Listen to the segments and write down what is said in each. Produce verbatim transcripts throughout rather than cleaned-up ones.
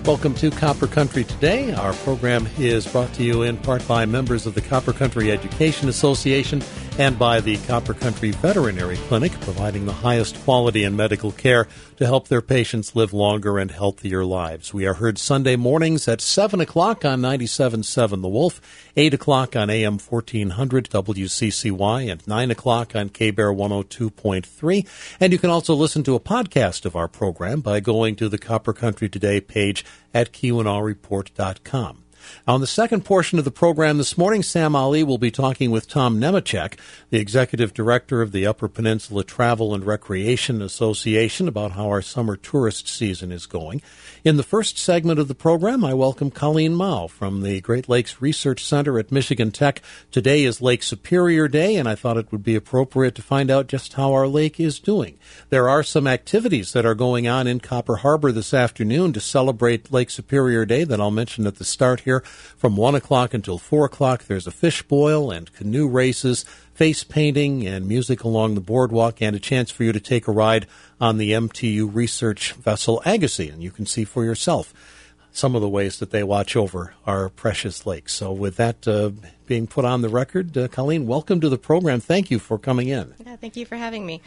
Welcome to Copper Country Today. Our program is brought to you in part by members of the Copper Country Education Association and by the Copper Country Veterinary Clinic, providing the highest quality in medical care to help their patients live longer and healthier lives. We are heard Sunday mornings at seven o'clock on ninety-seven point seven The Wolf, eight o'clock on A M fourteen hundred W C C Y, and nine o'clock on K-Bear one oh two point three. And you can also listen to a podcast of our program by going to the Copper Country Today page at Keweenaw Report dot com. On the second portion of the program this morning, Sam Ali will be talking with Tom Nemechek, the Executive Director of the Upper Peninsula Travel and Recreation Association, about how our summer tourist season is going. In the first segment of the program, I welcome Colleen Mao from the Great Lakes Research Center at Michigan Tech. Today is Lake Superior Day, and I thought it would be appropriate to find out just how our lake is doing. There are some activities that are going on in Copper Harbor this afternoon to celebrate Lake Superior Day that I'll mention at the start here. From one o'clock until four o'clock, there's a fish boil and canoe races, face painting and music along the boardwalk, and a chance for you to take a ride on the M T U research vessel Agassiz, and you can see for yourself some of the ways that they watch over our precious lakes. So with that uh, being put on the record, uh, Colleen, welcome to the program. Thank you for coming in. Yeah, thank you for having me.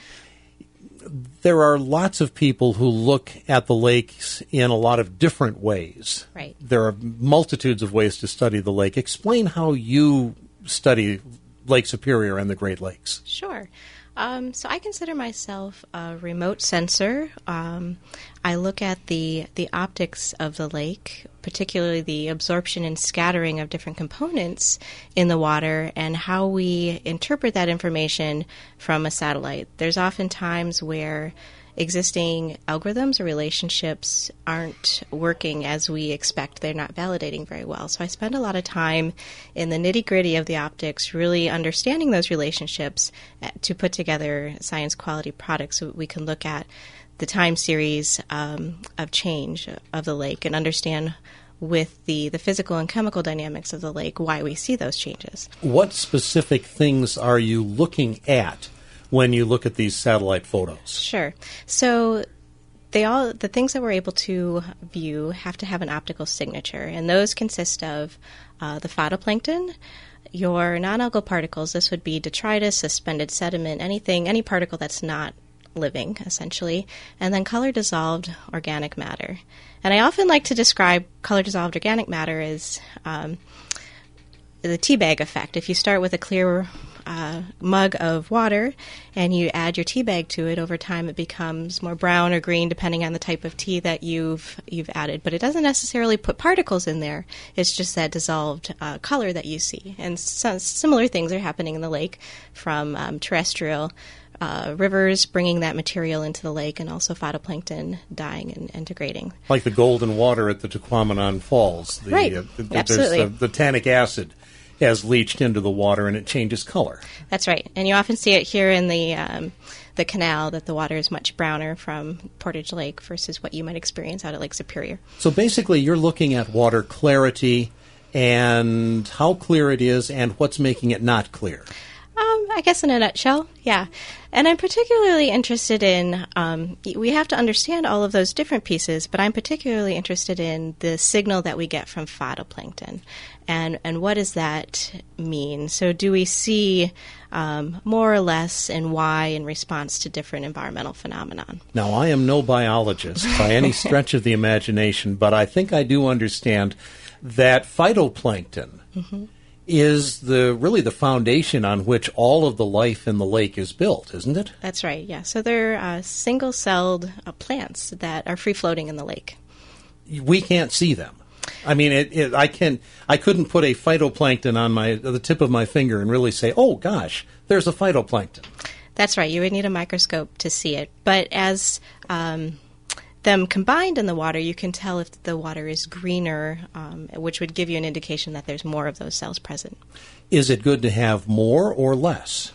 There are lots of people who look at the lakes in a lot of different ways. Right. There are multitudes of ways to study the lake. Explain how you study Lake Superior and the Great Lakes. Sure. Um, so I consider myself a remote sensor. Um, I look at the the optics of the lake, particularly the absorption and scattering of different components in the water and how we interpret that information from a satellite. There's often times where existing algorithms or relationships aren't working as we expect. They're not validating very well. So I spend a lot of time in the nitty-gritty of the optics, really understanding those relationships to put together science quality products so we can look at the time series um, of change of the lake and understand with the, the physical and chemical dynamics of the lake why we see those changes. What specific things are you looking at when you look at these satellite photos? Sure. So they all the things that we're able to view have to have an optical signature, and those consist of uh, the phytoplankton, your non-algal particles. This would be detritus, suspended sediment, anything, any particle that's not living, essentially, and then color-dissolved organic matter. And I often like to describe color-dissolved organic matter as um, the tea bag effect. If you start with a clear Uh, mug of water and you add your tea bag to it, over time it becomes more brown or green depending on the type of tea that you've you've added. But it doesn't necessarily put particles in there. It's just that dissolved uh, color that you see. And so similar things are happening in the lake from um, terrestrial uh, rivers bringing that material into the lake, and also phytoplankton dying and, and degrading. Like the golden water at the Tequamanon Falls. The, right, uh, the, absolutely. The, the tannic acid has leached into the water and it changes color. That's right. And you often see it here in the um, the canal, that the water is much browner from Portage Lake versus what you might experience out at Lake Superior. So basically you're looking at water clarity and how clear it is and what's making it not clear. Um, I guess in a nutshell, yeah. And I'm particularly interested in, um, we have to understand all of those different pieces, but I'm particularly interested in the signal that we get from phytoplankton. And, and what does that mean? So do we see um, more or less, and why, in response to different environmental phenomenon? Now, I am no biologist by any stretch of the imagination, but I think I do understand that phytoplankton mm-hmm. is the really the foundation on which all of the life in the lake is built, isn't it? That's right, yeah. So they're uh, single-celled uh, plants that are free-floating in the lake. We can't see them. I mean, it, it, I can. I couldn't put a phytoplankton on my the tip of my finger and really say, "Oh gosh, there's a phytoplankton." That's right. You would need a microscope to see it. But as um, them combined in the water, you can tell if the water is greener, um, which would give you an indication that there's more of those cells present. Is it good to have more or less?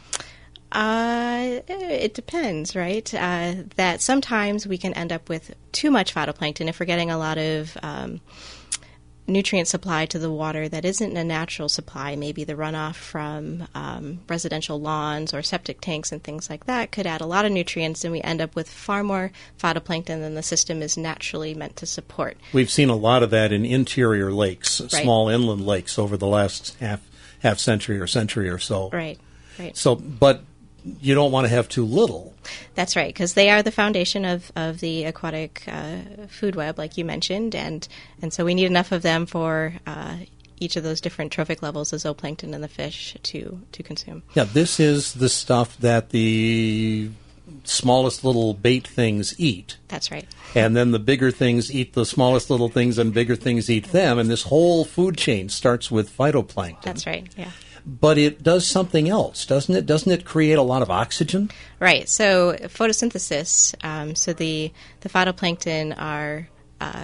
Uh, it depends, right? Uh, that sometimes we can end up with too much phytoplankton if we're getting a lot of um, nutrient supply to the water that isn't a natural supply, maybe the runoff from um, residential lawns or septic tanks and things like that, could add a lot of nutrients, and we end up with far more phytoplankton than the system is naturally meant to support. We've seen a lot of that in interior lakes, Right. small inland lakes, over the last half half century or century or so. Right, right. So, but you don't want to have too little. That's right, because they are the foundation of, of the aquatic uh, food web, like you mentioned, and, and so we need enough of them for uh, each of those different trophic levels, the zooplankton and the fish, to, to consume. Yeah, this is the stuff that the smallest little bait things eat. That's right. And then the bigger things eat the smallest little things, and bigger things eat them, and this whole food chain starts with phytoplankton. That's right, yeah. But it does something else, doesn't it? Doesn't it create a lot of oxygen? Right. So photosynthesis. Um, so the the phytoplankton are uh,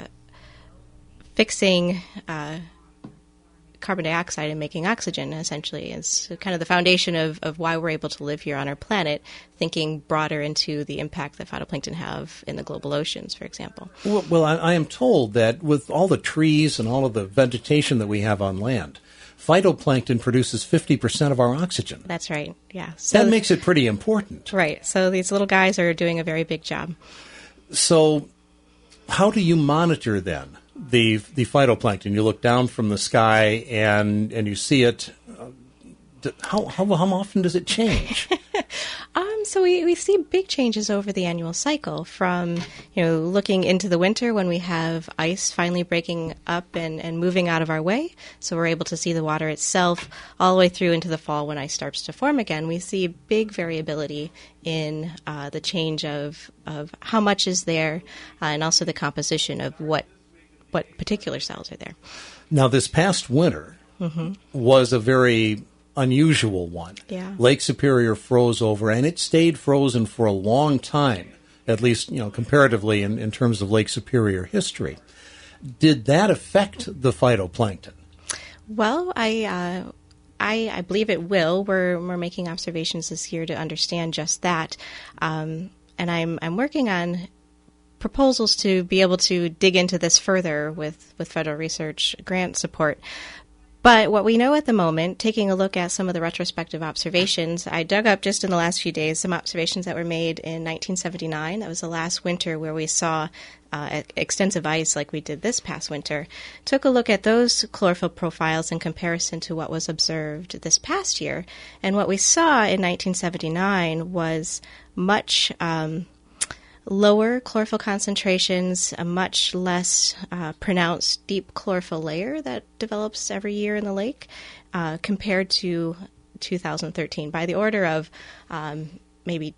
fixing uh, carbon dioxide and making oxygen. Essentially, it's kind of the foundation of, of why we're able to live here on our planet. Thinking broader into the impact that phytoplankton have in the global oceans, for example. Well, well I, I am told that with all the trees and all of the vegetation that we have on land, phytoplankton produces fifty percent of our oxygen. That's right, yeah. So that makes it pretty important. Right. So these little guys are doing a very big job. So how do you monitor, then, the the phytoplankton? You look down from the sky and, and you see it. How, how, how often does it change? Um, so we, we see big changes over the annual cycle, from, you know, looking into the winter when we have ice finally breaking up and, and moving out of our way, so we're able to see the water itself, all the way through into the fall when ice starts to form again. We see big variability in uh, the change of, of how much is there, uh, and also the composition of what what particular cells are there. Now, this past winter mm-hmm. was a very unusual one. Yeah. Lake Superior froze over, and it stayed frozen for a long time, at least, you know, comparatively in, in terms of Lake Superior history. Did that affect the phytoplankton? Well, I, uh, I, I believe it will. We're we're making observations this year to understand just that, um, and I'm I'm working on proposals to be able to dig into this further with, with federal research grant support. But what we know at the moment, taking a look at some of the retrospective observations, I dug up just in the last few days some observations that were made in nineteen seventy-nine. That was the last winter where we saw uh, extensive ice like we did this past winter. Took a look at those chlorophyll profiles in comparison to what was observed this past year. And what we saw in nineteen seventy-nine was much um, lower chlorophyll concentrations, a much less uh, pronounced deep chlorophyll layer that develops every year in the lake uh, compared to two thousand thirteen, by the order of um, maybe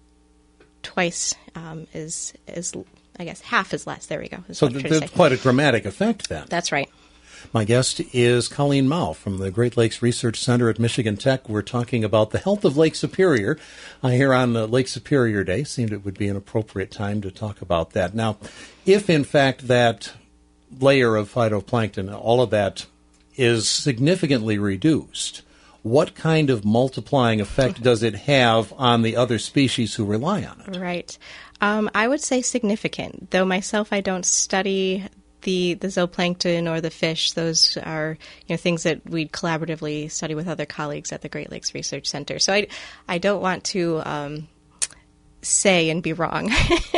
twice um, is, is, I guess, half as less. There we go. So th- there's quite a dramatic effect then. That's right. My guest is Colleen Mao from the Great Lakes Research Center at Michigan Tech. We're talking about the health of Lake Superior. Uh, here on uh, Lake Superior Day, seemed it would be an appropriate time to talk about that. Now, if in fact that layer of phytoplankton, all of that, is significantly reduced, what kind of multiplying effect does it have on the other species who rely on it? Right. Um, I would say significant, though myself I don't study the the zooplankton or the fish. Those are, you know, things that we collaboratively study with other colleagues at the Great Lakes Research Center. So I, I don't want to um, say and be wrong.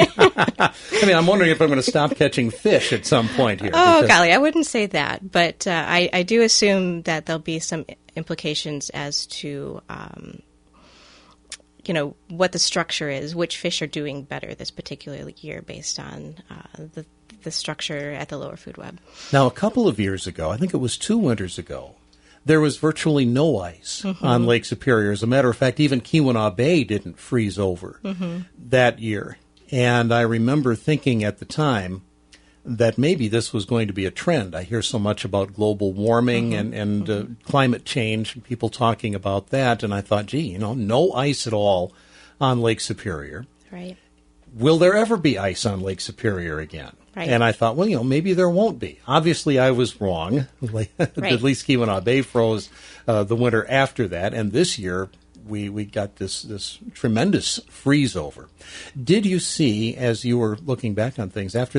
I mean, I'm wondering if I'm going to stop catching fish at some point here. Oh, because... golly, I wouldn't say that. But uh, I, I do assume that there'll be some implications as to, um, you know, what the structure is, which fish are doing better this particular year based on uh, the the structure at the lower food web. Now, a couple of years ago, I think it was two winters ago, there was virtually no ice mm-hmm. on Lake Superior. As a matter of fact, even Keweenaw Bay didn't freeze over mm-hmm. that year. And I remember thinking at the time that maybe this was going to be a trend. I hear so much about global warming mm-hmm. and, and mm-hmm. uh, climate change, people talking about that, and I thought, gee, you know, no ice at all on Lake Superior. Right. Will there ever be ice on Lake Superior again? Right. And I thought, well, you know, maybe there won't be. Obviously, I was wrong. Right. At least Keweenaw Bay froze uh, the winter after that, and this year we, we got this, this tremendous freeze over. Did you see, as you were looking back on things, after that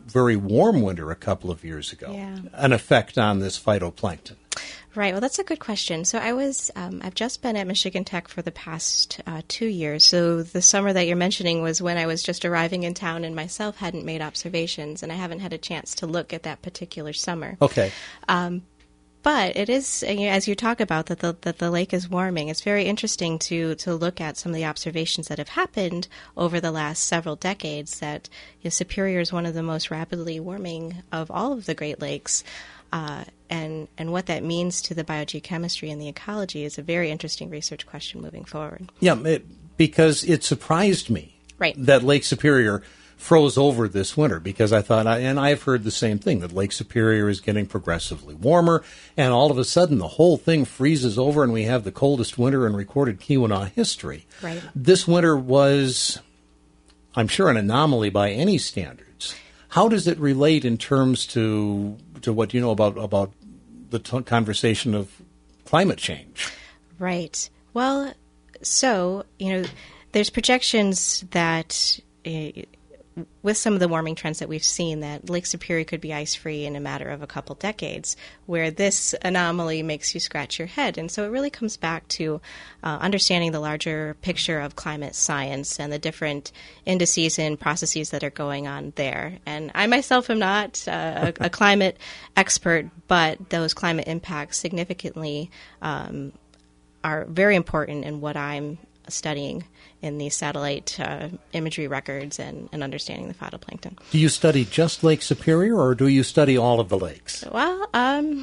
very warm winter a couple of years ago Yeah. an effect on this phytoplankton? Right. Well, that's a good question. So I was, um, I've just been at Michigan Tech for the past uh, two years. So the summer that you're mentioning was when I was just arriving in town and myself hadn't made observations, and I haven't had a chance to look at that particular summer. Okay. Um, but it is, you know, as you talk about that the, that the lake is warming, it's very interesting to, to look at some of the observations that have happened over the last several decades that you know, Superior is one of the most rapidly warming of all of the Great Lakes. Uh, and and what that means to the biogeochemistry and the ecology is a very interesting research question moving forward. Yeah, it, because it surprised me Right. that Lake Superior froze over this winter, because I thought, I, and I've heard the same thing, that Lake Superior is getting progressively warmer, and all of a sudden the whole thing freezes over and we have the coldest winter in recorded Keweenaw history. Right. This winter was, I'm sure, an anomaly by any standards. How does it relate in terms to to what you know about about the t- conversation of climate change? Right. Well, so, you know, there's projections that uh, with some of the warming trends that we've seen, that Lake Superior could be ice-free in a matter of a couple decades, where this anomaly makes you scratch your head. And so it really comes back to uh, understanding the larger picture of climate science and the different indices and processes that are going on there. And I myself am not uh, a, a climate expert, but those climate impacts significantly um, are very important in what I'm studying in these satellite uh, imagery records and, and understanding the phytoplankton. Do you study just Lake Superior, or do you study all of the lakes? Well, um,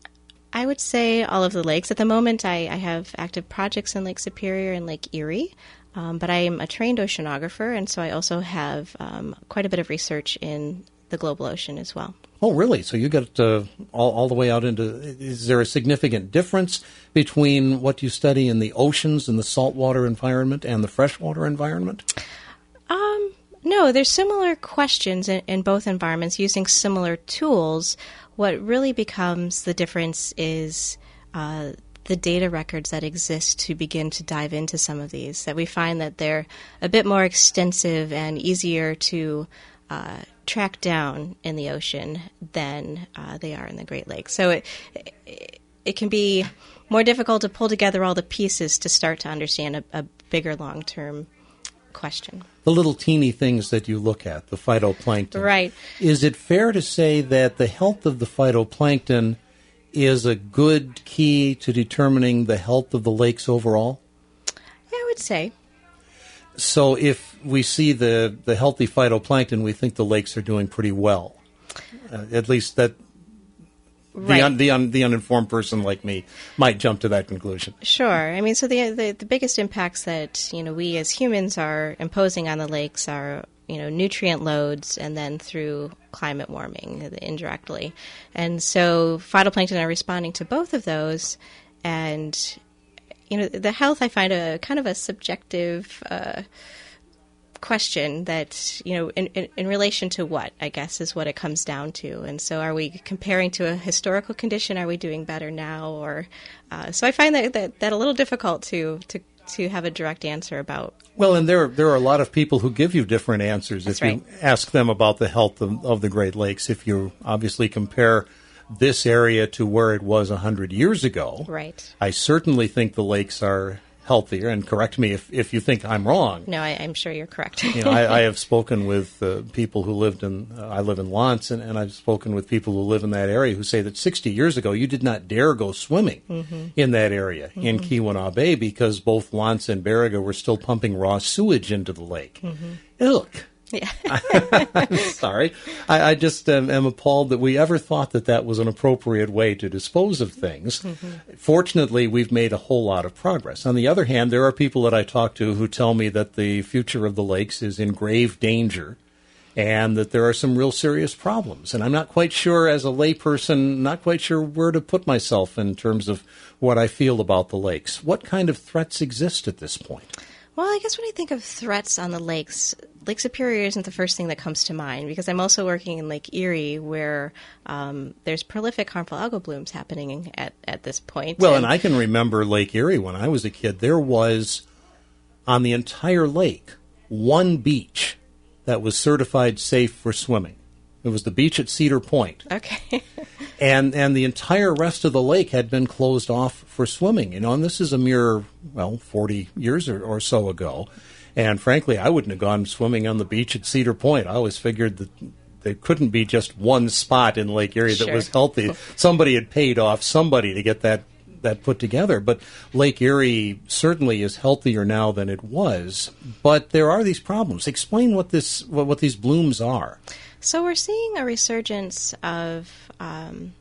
I would say all of the lakes. At the moment, I, I have active projects in Lake Superior and Lake Erie, um, but I am a trained oceanographer, and so I also have um, quite a bit of research in the global ocean as well. Oh, really? So you got uh, all, all the way out into... Is there a significant difference between what you study in the oceans and the saltwater environment and the freshwater environment? Um, no, there's similar questions in, in both environments using similar tools. What really becomes the difference is uh, the data records that exist to begin to dive into some of these, that we find that they're a bit more extensive and easier to uh, track down in the ocean than uh, they are in the Great Lakes. So it, it, it can be more difficult to pull together all the pieces to start to understand a, a bigger long-term question. The little teeny things that you look at, the phytoplankton. Right. Is it fair to say that the health of the phytoplankton is a good key to determining the health of the lakes overall? Yeah, I would say. So if we see the, the healthy phytoplankton, we think the lakes are doing pretty well. Uh, at least that the, Right. un, the, un, the uninformed person like me might jump to that conclusion. Sure. I mean, so the, the the biggest impacts that, you know, we as humans are imposing on the lakes are, you know, nutrient loads and then through climate warming indirectly. And so phytoplankton are responding to both of those. And, you know, the health I find a kind of a subjective uh, question that, you know, in, in, in relation to what, I guess, is what it comes down to. And so are we comparing to a historical condition? Are we doing better now? Or uh, so I find that, that, that a little difficult to, to, to have a direct answer about. Well, and there there are a lot of people who give you different answers That's if right. you ask them about the health of, of the Great Lakes. If you obviously compare this area to where it was one hundred years ago, Right. I certainly think the lakes are healthier, and correct me if, if you think I'm wrong. No, I, I'm sure you're correct. You know, I, I have spoken with uh, people who lived in, uh, I live in Lance, and, and I've spoken with people who live in that area who say that sixty years ago you did not dare go swimming mm-hmm. in that area, mm-hmm. in Keweenaw Bay, because both Lance and Baraga were still pumping raw sewage into the lake. Mm-hmm. Ugh. Yeah. Sorry. I, I just um, am appalled that we ever thought that that was an appropriate way to dispose of things. Mm-hmm. Fortunately, we've made a whole lot of progress. On the other hand, there are people that I talk to who tell me that the future of the lakes is in grave danger and that there are some real serious problems. And I'm not quite sure, as a layperson, not quite sure where to put myself in terms of what I feel about the lakes. What kind of threats exist at this point? Well, I guess when I think of threats on the lakes, Lake Superior isn't the first thing that comes to mind, because I'm also working in Lake Erie, where um, there's prolific harmful algal blooms happening at, at this point. Well, and, and I can remember Lake Erie when I was a kid. There was, on the entire lake, one beach that was certified safe for swimming. It was the beach at Cedar Point. Okay. and and the entire rest of the lake had been closed off for swimming. You know, and this is a mere, well, forty years or, or so ago. And frankly, I wouldn't have gone swimming on the beach at Cedar Point. I always figured that there couldn't be just one spot in Lake Erie that Sure. was healthy. Somebody had paid off somebody to get that, that put together. But Lake Erie certainly is healthier now than it was. But there are these problems. Explain what this what, what these blooms are. So we're seeing a resurgence of, um,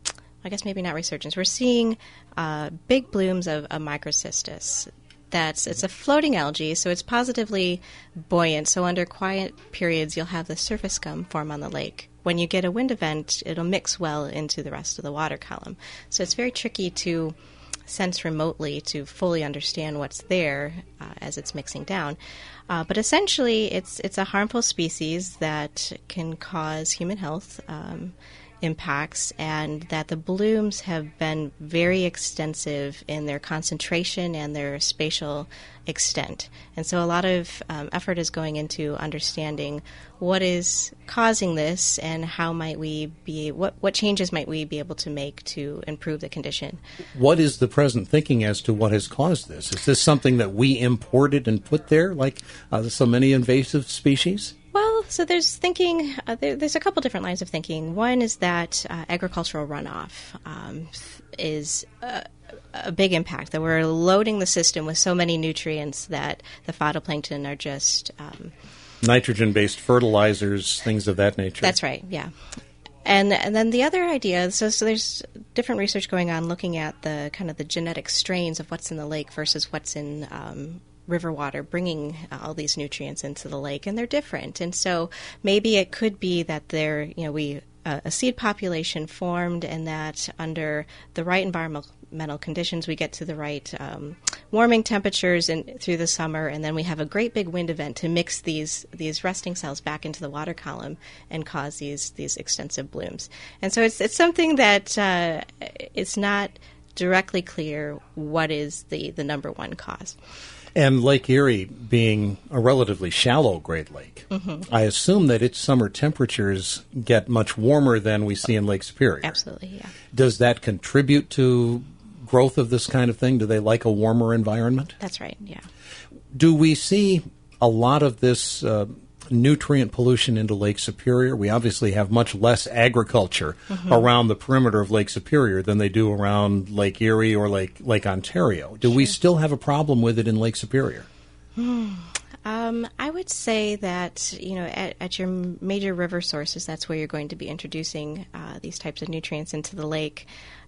I guess maybe not resurgence, we're seeing uh, big blooms of, of microcystis. That's it's a floating algae, so it's positively buoyant. So under quiet periods, you'll have the surface scum form on the lake. When you get a wind event, it'll mix well into the rest of the water column. So it's very tricky to sense remotely to fully understand what's there uh, as it's mixing down. Uh, but essentially, it's it's a harmful species that can cause human health um, impacts, and that the blooms have been very extensive in their concentration and their spatial extent. And so a lot of um, effort is going into understanding what is causing this and how might we be, what, what changes might we be able to make to improve the condition. What is the present thinking as to what has caused this? Is this something that we imported and put there, like uh, so many invasive species? Well, so there's thinking, uh, there, there's a couple different lines of thinking. One is that uh, agricultural runoff um, is a, a big impact, that we're loading the system with so many nutrients that the phytoplankton are just... Um, Nitrogen-based fertilizers, things of that nature. That's right, yeah. And, and then the other idea, so, so there's different research going on looking at the kind of the genetic strains of what's in the lake versus what's in... Um, river water, bringing all these nutrients into the lake, and they're different. And so maybe it could be that there, you know, we uh, a seed population formed, and that under the right environmental conditions, we get to the right um, warming temperatures and through the summer, and then we have a great big wind event to mix these these resting cells back into the water column and cause these these extensive blooms. And so it's it's something that uh, it's not directly clear what is the the number one cause. And Lake Erie being a relatively shallow Great Lake, mm-hmm. I assume that its summer temperatures get much warmer than we see in Lake Superior. Absolutely, yeah. Does that contribute to growth of this kind of thing? Do they like a warmer environment? That's right, yeah. Do we see a lot of this uh, nutrient pollution into Lake Superior? We obviously have much less agriculture mm-hmm. around the perimeter of Lake Superior than they do around Lake Erie or Lake Lake Ontario. Do sure. we still have a problem with it in Lake Superior? Hmm. Um, I would say that, you know, at, at your major river sources, that's where you're going to be introducing uh, these types of nutrients into the lake.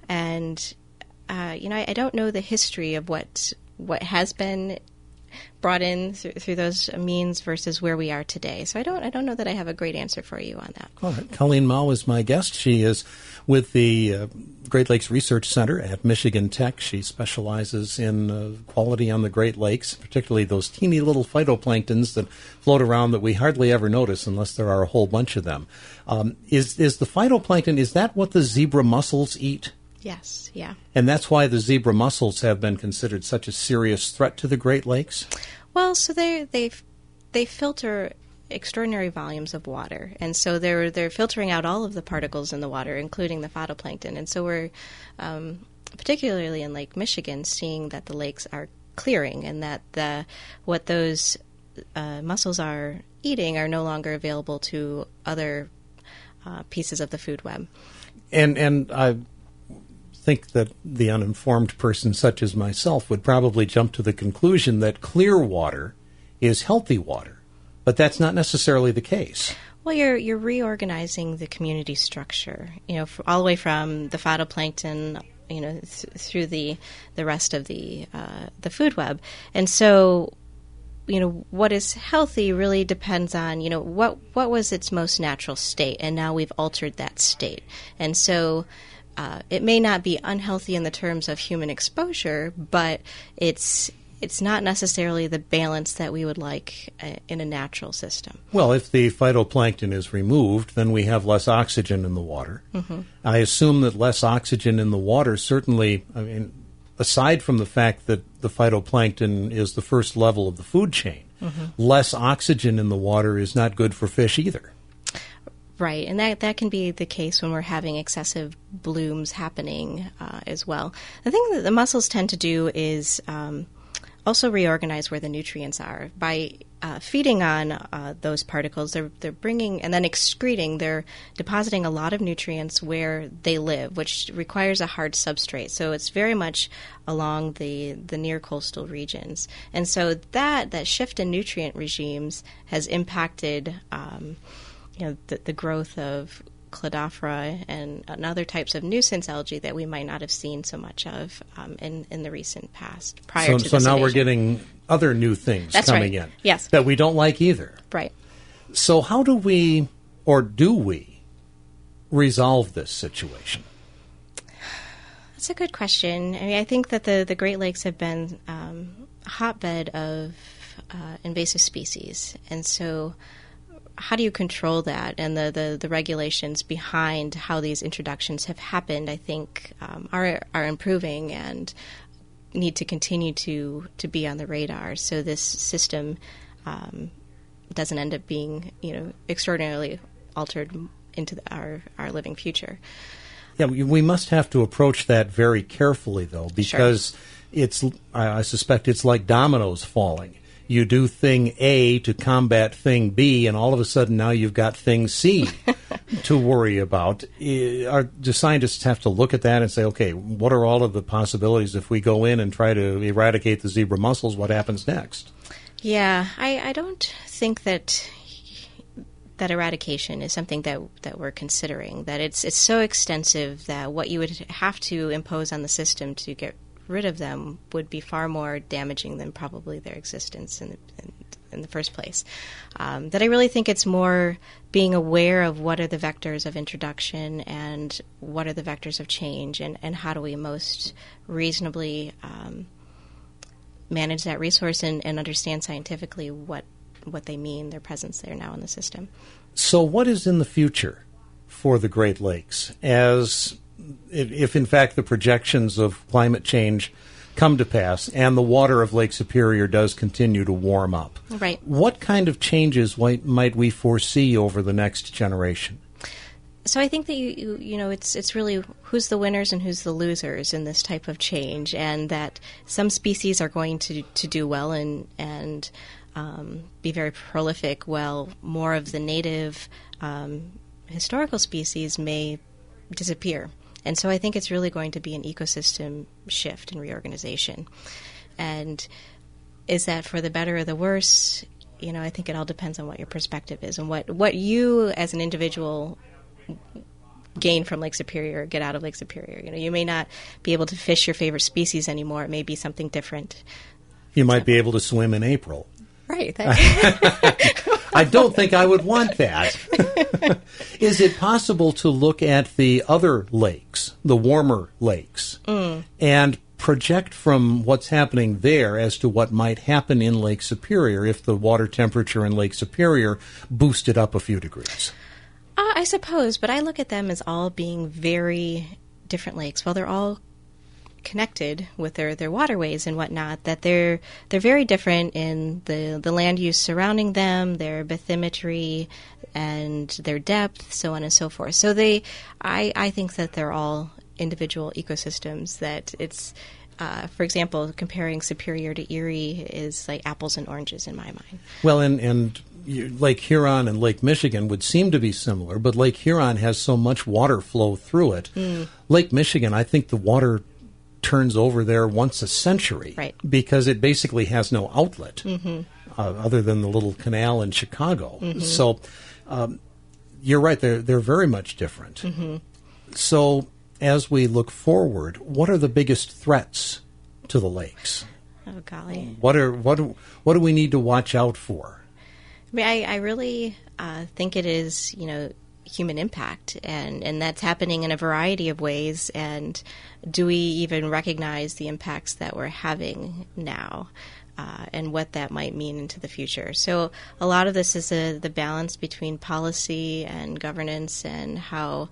And, uh, you know, I, I don't know the history of what what has been brought in th- through those means versus where we are today. So I don't I don't know that I have a great answer for you on that. All right. Colleen Mao is my guest. She is with the uh, Great Lakes Research Center at Michigan Tech. She specializes in uh, quality on the Great Lakes, particularly those teeny little phytoplanktons that float around that we hardly ever notice unless there are a whole bunch of them. Um, is, is the phytoplankton, is that what the zebra mussels eat? Yes, yeah. And that's why the zebra mussels have been considered such a serious threat to the Great Lakes? Well, so they they they filter extraordinary volumes of water, and so they're they're filtering out all of the particles in the water, including the phytoplankton. And so we're um, particularly in Lake Michigan seeing that the lakes are clearing, and that the what those uh, mussels are eating are no longer available to other uh, pieces of the food web. And and I think that the uninformed person such as myself would probably jump to the conclusion that clear water is healthy water, but that's not necessarily the case. Well, you're you're reorganizing the community structure, you know, all the way from the phytoplankton, you know, th- through the the rest of the uh, the food web, and so, you know, what is healthy really depends on, you know, what what was its most natural state, and now we've altered that state, and so. Uh, it may not be unhealthy in the terms of human exposure, but it's it's not necessarily the balance that we would like uh, in a natural system. Well, if the phytoplankton is removed, then we have less oxygen in the water. Mm-hmm. I assume that less oxygen in the water certainly, I mean, aside from the fact that the phytoplankton is the first level of the food chain, mm-hmm. less oxygen in the water is not good for fish either. Right, and that that can be the case when we're having excessive blooms happening uh, as well. The thing that the mussels tend to do is um, also reorganize where the nutrients are. By uh, feeding on uh, those particles, they're they're bringing and then excreting. They're depositing a lot of nutrients where they live, which requires a hard substrate. So it's very much along the the near coastal regions, and so that that shift in nutrient regimes has impacted. Um, You know, the, the growth of Cladophora and, and other types of nuisance algae that we might not have seen so much of um, in, in the recent past prior so, to So this now invasion. we're getting other new things That's coming right. in Yes. that we don't like either. Right. So how do we, or do we, resolve this situation? That's a good question. I mean, I think that the, the Great Lakes have been um, a hotbed of uh, invasive species, and so how do you control that? And the, the, the regulations behind how these introductions have happened, I think, um, are are improving and need to continue to, to be on the radar so this system um, doesn't end up being, you know, extraordinarily altered into the, our, our living future. Yeah, we, we must have to approach that very carefully, though, because sure. it's I, I suspect it's like dominoes falling. You do thing A to combat thing B, and all of a sudden now you've got thing C to worry about. Are, do scientists have to look at that and say, okay, what are all of the possibilities if we go in and try to eradicate the zebra mussels? What happens next? Yeah, I, I don't think that that eradication is something that that we're considering. That it's it's so extensive that what you would have to impose on the system to get rid of them would be far more damaging than probably their existence in the, in, in the first place. Um, that I really think it's more being aware of what are the vectors of introduction and what are the vectors of change, and, and how do we most reasonably um, manage that resource and, and understand scientifically what what they mean, their presence there now in the system. So what is in the future for the Great Lakes as If, if in fact the projections of climate change come to pass and the water of Lake Superior does continue to warm up? Right. What kind of changes might, might we foresee over the next generation? So I think that you, you you know it's it's really who's the winners and who's the losers in this type of change, and that some species are going to to do well and and um, be very prolific, while more of the native um, historical species may disappear. And so I think it's really going to be an ecosystem shift and reorganization. And is that for the better or the worse? You know, I think it all depends on what your perspective is and what, what you as an individual gain from Lake Superior, get out of Lake Superior. You know, you may not be able to fish your favorite species anymore. It may be something different. You might so. be able to swim in April. Right. I don't think I would want that. Is it possible to look at the other lakes, the warmer lakes, mm. and project from what's happening there as to what might happen in Lake Superior if the water temperature in Lake Superior boosted up a few degrees? Uh, I suppose, but I look at them as all being very different lakes. Well, they're all connected with their, their waterways and whatnot, that they're they're very different in the, the land use surrounding them, their bathymetry and their depth, so on and so forth. So they, I, I think that they're all individual ecosystems, that it's, uh, for example, comparing Superior to Erie is like apples and oranges in my mind. Well, and, and Lake Huron and Lake Michigan would seem to be similar, but Lake Huron has so much water flow through it. Mm. Lake Michigan, I think the water turns over there once a century, right, because it basically has no outlet mm-hmm. uh, other than the little canal in Chicago. Mm-hmm. So um, you're right, they're, they're very much different. Mm-hmm. So as we look forward, what are the biggest threats to the lakes? Oh, golly. What are what do, what do we need to watch out for? I mean, I, I really uh, think it is, you know, human impact, and, and that's happening in a variety of ways. And do we even recognize the impacts that we're having now, uh, and what that might mean into the future? So a lot of this is a, the balance between policy and governance, and how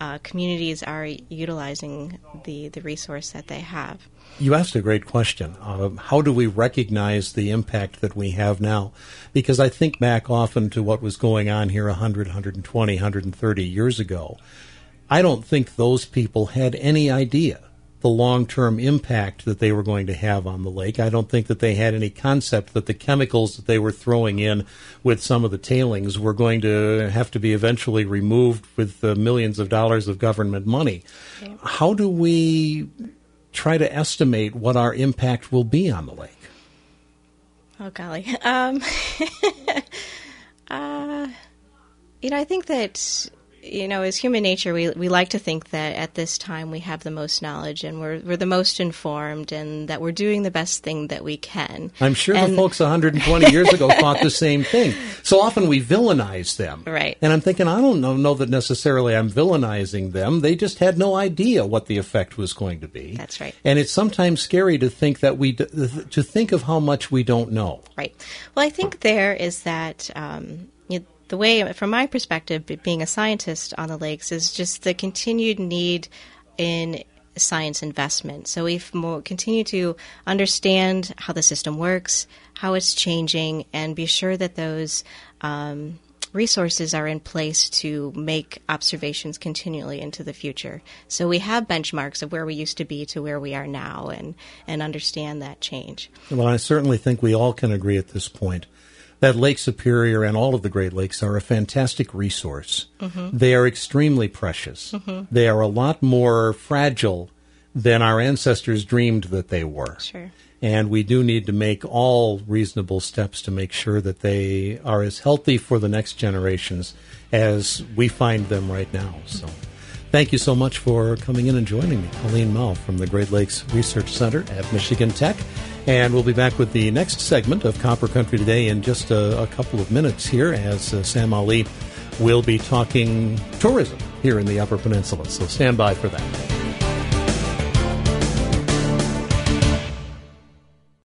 uh, communities are utilizing the, the resource that they have. You asked a great question. Uh, how do we recognize the impact that we have now? Because I think back often to what was going on here one hundred, one hundred twenty, one hundred thirty years ago. I don't think those people had any idea the long-term impact that they were going to have on the lake. I don't think that they had any concept that the chemicals that they were throwing in with some of the tailings were going to have to be eventually removed with uh, millions of dollars of government money. Okay. How do we try to estimate what our impact will be on the lake? Oh, golly. Um, uh, you know, I think that, you know, as human nature, we we like to think that at this time we have the most knowledge and we're we're the most informed and that we're doing the best thing that we can. I'm sure and the folks one hundred twenty years ago thought the same thing. So often we villainize them. Right. And I'm thinking, I don't know, know that necessarily I'm villainizing them. They just had no idea what the effect was going to be. That's right. And it's sometimes scary to think that we, d- to think of how much we don't know. Right. Well, I think there is that, um, you know, the way, from my perspective, being a scientist on the lakes is just the continued need in science investment. So we've more, continue to understand how the system works, how it's changing, and be sure that those um, resources are in place to make observations continually into the future. So we have benchmarks of where we used to be to where we are now and, and understand that change. Well, I certainly think we all can agree at this point that Lake Superior and all of the Great Lakes are a fantastic resource. Mm-hmm. They are extremely precious. Mm-hmm. They are a lot more fragile than our ancestors dreamed that they were. Sure. And we do need to make all reasonable steps to make sure that they are as healthy for the next generations as we find them right now. So thank you so much for coming in and joining me, Colleen Mao from the Great Lakes Research Center at Michigan Tech. And we'll be back with the next segment of Copper Country Today in just a, a couple of minutes here as uh, Sam Ali will be talking tourism here in the Upper Peninsula. So stand by for that.